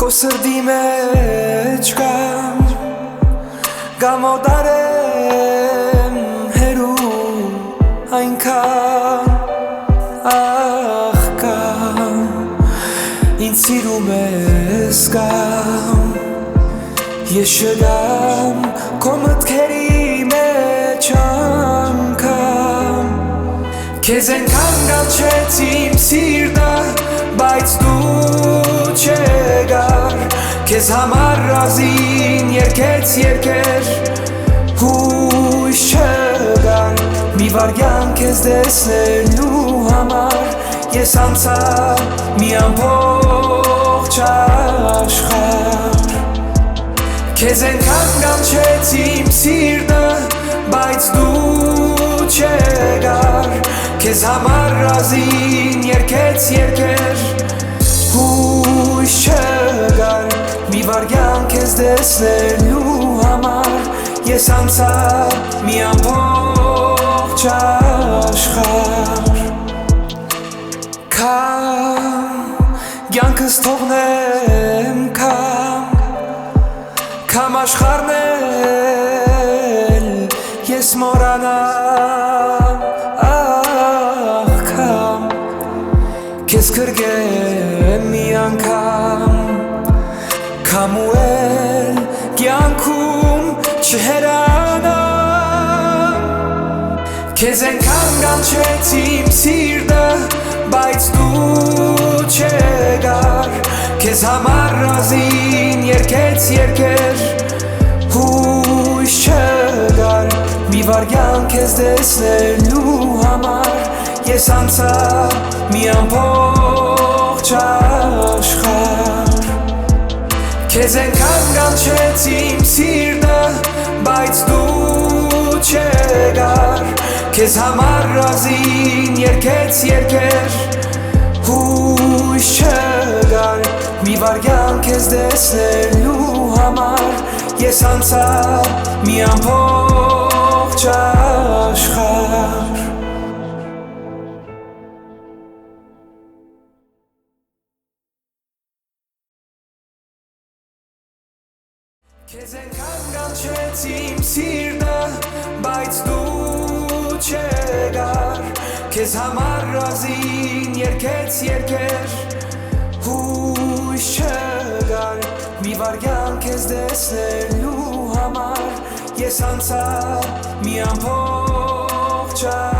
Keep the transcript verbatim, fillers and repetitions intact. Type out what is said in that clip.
Քո սրտի մեջ կամ գամոդարեմ հերու այնքան ախ կամ ինձ սիրում ես կամ ես չգամ քո մտքերի մեջ անգամ քեզ այնքան կանչեց իմ սիրտը բայց դու չգար քեզ համար ռազին երկեց երկեր հույս չգար մի վարյան քեզ տեսնելու համար ես անցա մի ամբողջ աշխարհ քեզ այնքան կանչեց իմ սիրտը բայց դու չգար քեզ համար ռազին երկեց երկեր հույս չգար մի վարյան քեզ տեսնելու համար ես անցա մի ամբողջ աշխարհ Կամ կյանքս թողնեմ կամ Կամ աշխարհն էլ ես մոռանամ ախ կամ Քեզ կրկեմ մի անգամ Կամ ու էլ կյանքում չհեռանամ Քեզ այնքան կանչեց իմ սիրտը բայց դու չգար Քեզ համար ռազին երկեց երկեր հույս չգար մի վարյան քեզ տեսնելու համար ես անցա մի ամբողջ աշխարհ Քեզ այնքան կանչեց իմ սիրտը բայց դու չգար Քեզ համար ռազին երկեց երկեր հույս չգար մի վարյան քեզ տեսնելու համար ես անցա մի ամբողջ աշխարհ Քեզ այնքան կանչեց իմ սիրտը բայց դու չգար Քեզ համար ռազին երկեց երկեր հույս չգար մի վարյան քեզ տեսնելու համար ես անցա մի ամբողջ